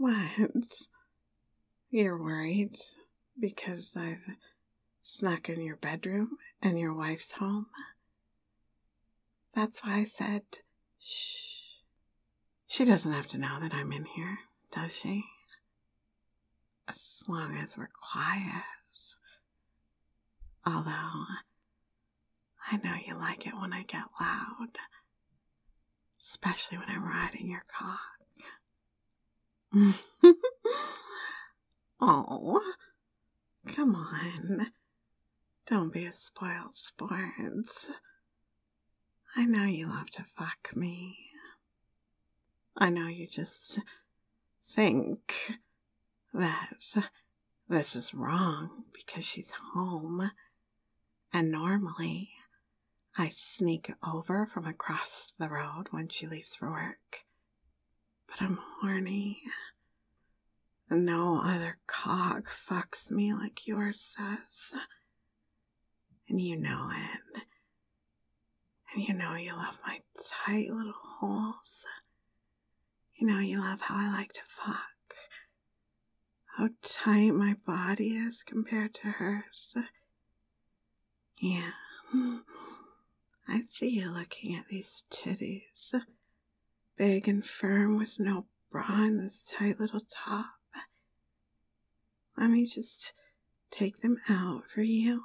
What? You're worried because I've snuck in your bedroom and your wife's home? That's why I said, shh. She doesn't have to know that I'm in here, does she? As long as we're quiet. Although, I know you like it when I get loud. Especially when I'm riding your cock. Oh, come on. Don't be a spoiled sport. I know you love to fuck me. I know you just think that this is wrong because she's home. And normally, I sneak over from across the road when she leaves for work. But I'm horny. No other cock fucks me like yours does. And you know it. And you know you love my tight little holes. You know you love how I like to fuck. How tight my body is compared to hers. Yeah. I see you looking at these titties. Big and firm with no bra and this tight little top. Let me just take them out for you.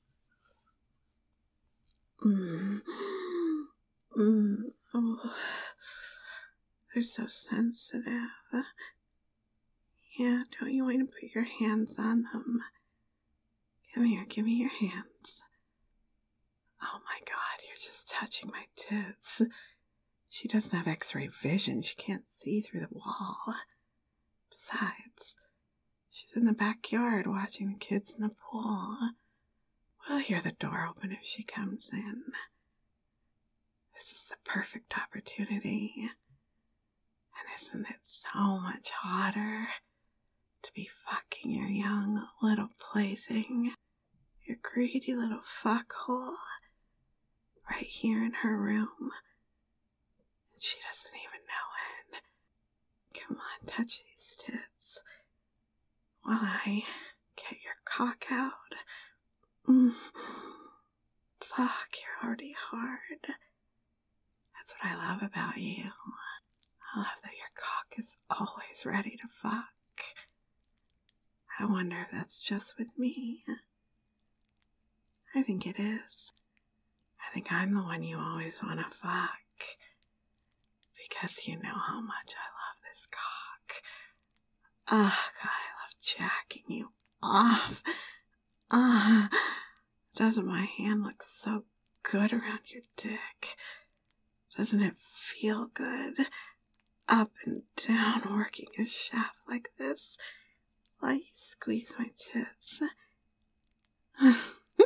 Oh, they're so sensitive. Yeah, don't you want to put your hands on them? Come here, give me your hands. Oh my God, you're just touching my tits. She doesn't have x-ray vision. She can't see through the wall. Besides, she's in the backyard watching the kids in the pool. We'll hear the door open if she comes in. This is the perfect opportunity. And isn't it so much hotter to be fucking your young little plaything, your greedy little fuckhole, right here in her room? And she doesn't even know it. Come on, touch these tits while I get your cock out. Fuck, you're already hard. That's what I love about you. I love that your cock is always ready to fuck. I wonder if that's just with me. I think it is. I think I'm the one you always want to fuck. Because you know how much I love this cock. Ah, God, I love jacking you off. Doesn't my hand look so good around your dick? Doesn't it feel good? Up and down, working a shaft like this while you squeeze my tits. I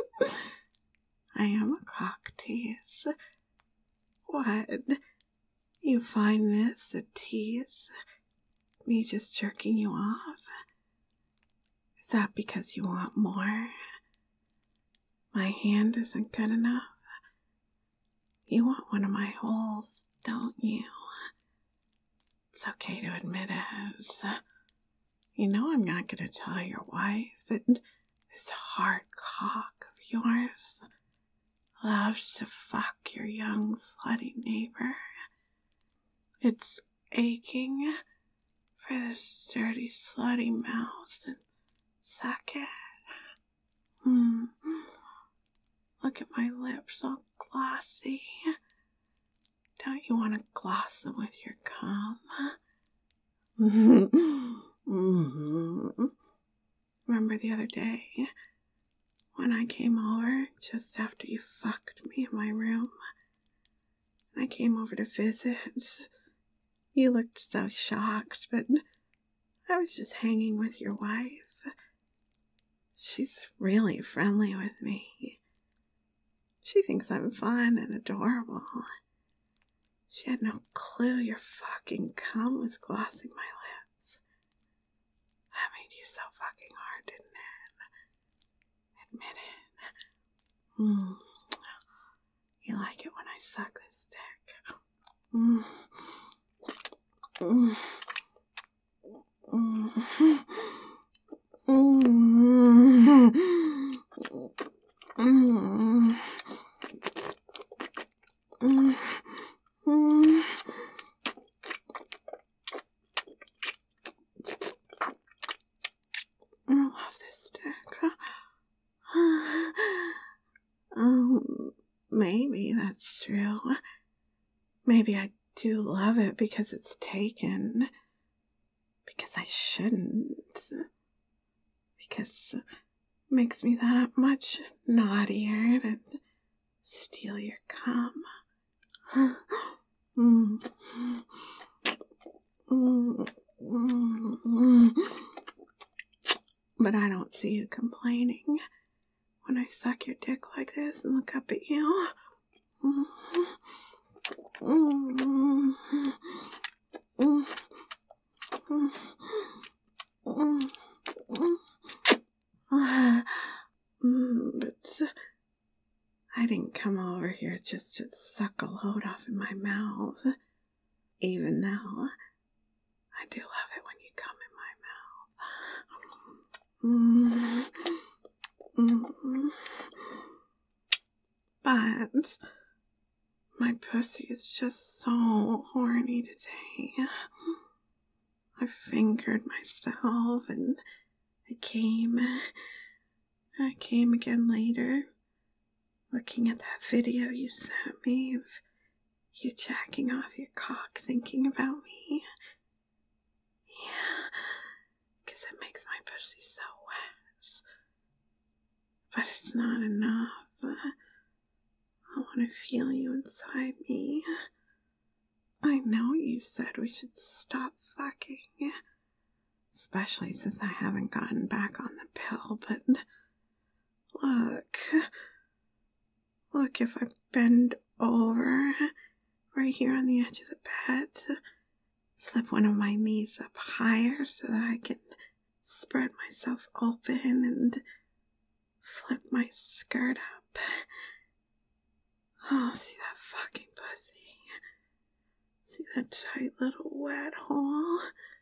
am a cock tease. What? You find this a tease? Me just jerking you off? Is that because you want more? My hand isn't good enough? You want one of my holes, don't you? It's okay to admit it. You know I'm not going to tell your wife that this hard cock of yours loves to fuck your young slutty neighbor. It's aching for this dirty slutty mouth and suck it. Look at my lips all glossy. Don't you want to gloss them with your cum? Remember the other day when I came over just after you fucked me in my room? And I came over to visit. You looked so shocked, but I was just hanging with your wife. She's really friendly with me. She thinks I'm fun and adorable. She had no clue your fucking cum was glossing my lips. That made you so fucking hard, didn't it? Admit it. You like it when I suck this dick. maybe that's true. Maybe I do love it because it's taken. Because I shouldn't. Because it makes me that much naughtier to steal your cum. But I don't see you complaining when I suck your dick like this and look up at you. But I didn't come over here just to suck a load off in my mouth, even though I do love it when you come in my mouth. But my pussy is just so horny today. I fingered myself and I came again later, looking at that video you sent me of you jacking off your cock thinking about me. Yeah, because it makes my pussy so wet. But it's not enough. I want to feel you inside me. I know you said we should stop fucking, especially since I haven't gotten back on the pill, but look, if I bend over right here on the edge of the bed, slip one of my knees up higher so that I can spread myself open and flip my skirt up. Oh, see that fucking pussy. See that tight little wet hole?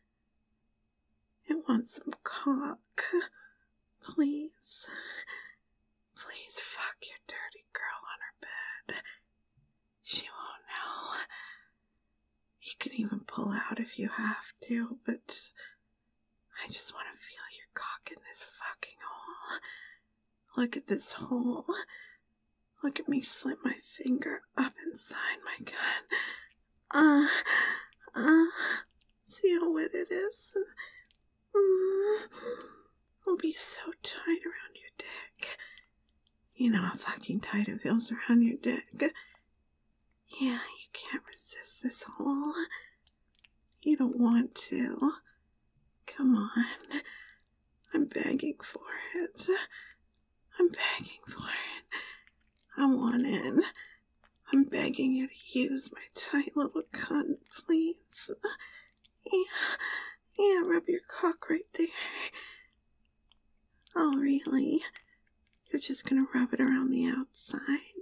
It wants some cock. Please. Please fuck your dirty girl on her bed. She won't know. You can even pull out if you have to, but I just want to feel your cock in this fucking hole. Look at this hole. Look at me slip my finger up inside my gun. See how wet it is? It'll be so tight around your dick. You know how fucking tight it feels around your dick. Yeah, you can't resist this hole. You don't want to. Come on. I'm begging for it. I'm begging for it. I want it. I'm begging you to use my tight little cunt, please. Yeah, rub your cock right there. Oh, really? You're just gonna rub it around the outside?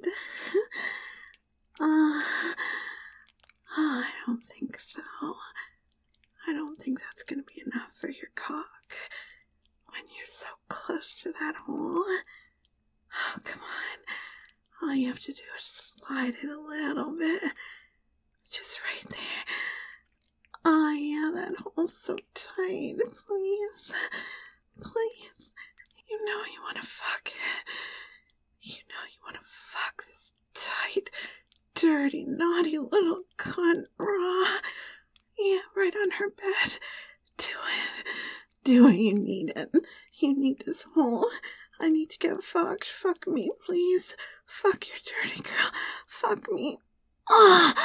I don't think so. I don't think that's gonna be enough for your cock when you're so close to that hole. Oh, come on. All you have to do is slide it a little bit. Just right there. Oh, yeah, that hole's so tight. Please. Please. You know you want to fuck it. You know you want to fuck this tight, dirty, naughty little cunt raw. Yeah, right on her bed. Do it. Do it. You need it. You need this hole. I need to get fucked. Fuck me, please. Fuck your dirty girl. Fuck me. Oh,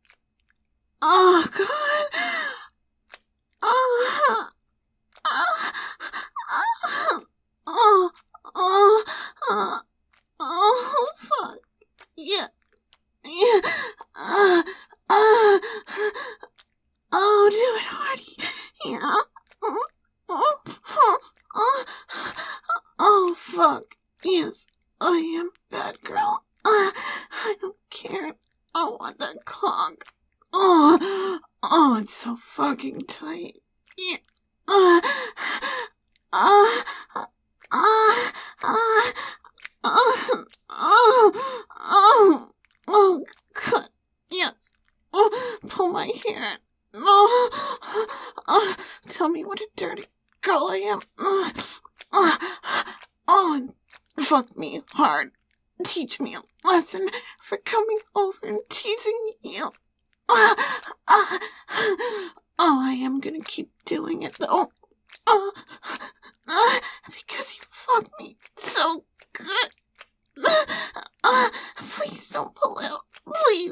God. Fuck. Yeah. Oh, do it, Hardy. Yeah. Oh, fuck. Yes, I am bad girl. I don't care. I want that cock. Oh, it's so fucking tight. Yeah. Oh, God. Yes. Pull my hair. Tell me what a dirty girl I am. And fuck me hard. teach me a lesson for coming over and teasing you. Oh, I am gonna keep doing it, though. Because you fucked me so good. Please don't pull out. Please.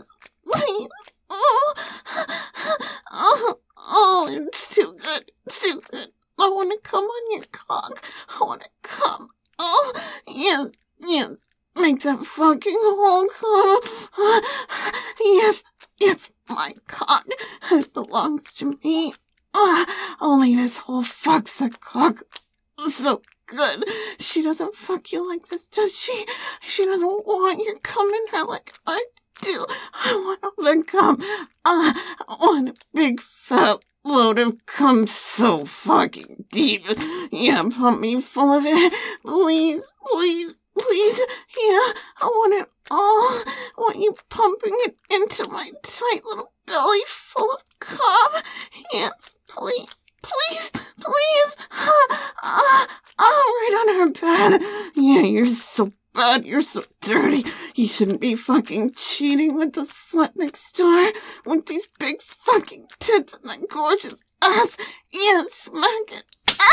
Oh, it's too good. It's too good. I want to come on your cock. I want to come. Oh, yes. Make that fucking hole come. Yes, my cock. It belongs to me. Only this whole fucks a cock so good. She doesn't fuck you like this, does she? She doesn't want you coming her like I do. I want all the cum. I want a big fat load of cum so fucking deep. Yeah, pump me full of it. Please. Yeah, I want it all. I want you pumping it into my tight little belly full of cum. Yes, please. Right on her bed. Yeah, you're so bad. You're so dirty. You shouldn't be fucking cheating with the slut next door with these big fucking tits and that gorgeous ass. Yeah, smack it.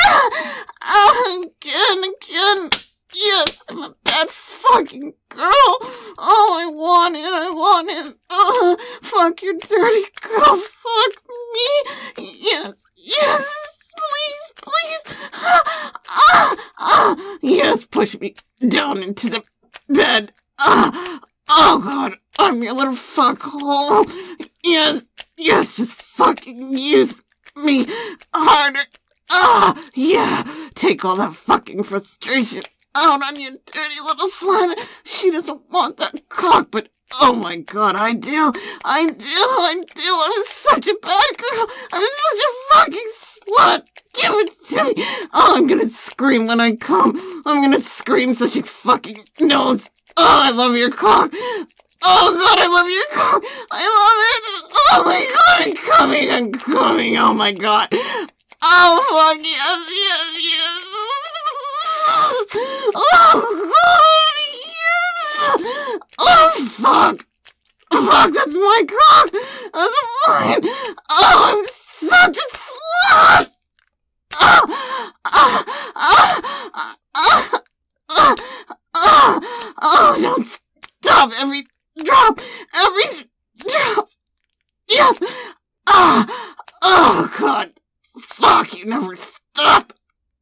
Again. Yes, I'm a bad fucking girl. Oh, I want it. Fuck your dirty girl. Fuck me. Yes. Please. Yes, push me down into the bed. Oh, God, I'm your little fuckhole. Yes, just fucking use me harder. Yeah, take all that fucking frustration out on your dirty little slut. She doesn't want that cock, but oh my God, I do. I'm such a bad girl. I'm such a fucking slut. Give it to me. Oh, I'm gonna scream when I come. I'm gonna scream so she fucking knows. Oh, I love your cock. Oh God, I love your cock. I love it. Oh my God, I'm coming. Oh my God. Oh fuck, yes. Oh God, yes. Oh fuck, that's my cock. That's mine. Oh, I'm such a slut. Oh, don't stop. Every drop. Yes. Oh, God. Fuck, you never stop.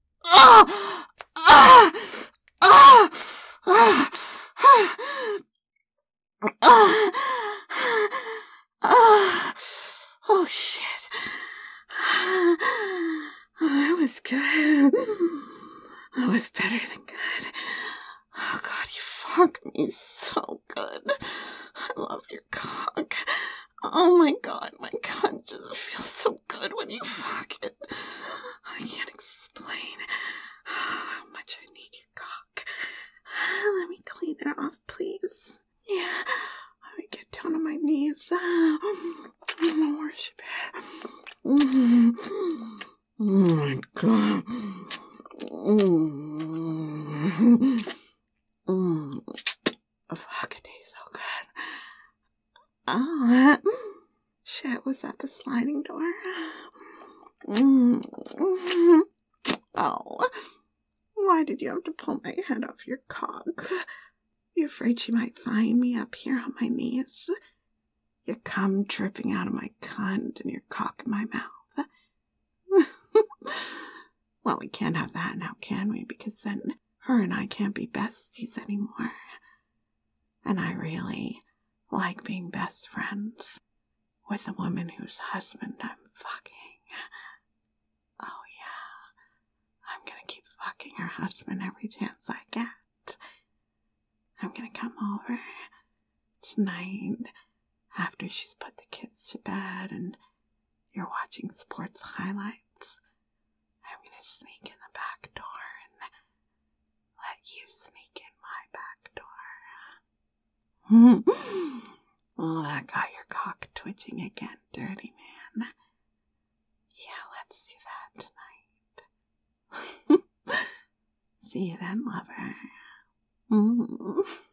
Oh, shit. That was good. That was better than good. Oh, God, you fuck me so good. I love your cock. Oh, my God, my cunt just feels so good when you fuck it. I can't explain how much I need your cock. Let me clean it off, please. Yeah, let me get down on my knees. I'm gonna worship it. Oh my God. Fuck, it tastes so good. Oh, shit, was that the sliding door? Oh, why did you have to pull my head off your cock? You afraid she might find me up here on my knees? Your cum dripping out of my cunt and your cock in my mouth. Well, we can't have that now, can we? Because then her and I can't be besties anymore. And I really like being best friends with a woman whose husband I'm fucking. Oh yeah, I'm gonna keep fucking her husband every chance I get. I'm gonna come over tonight after she's put the kids to bed and you're watching sports highlights. I'm gonna sneak in the back door and let you sneak in my back door. Oh, that got your cock twitching again, dirty man. Yeah, let's do that tonight. See you then, lover.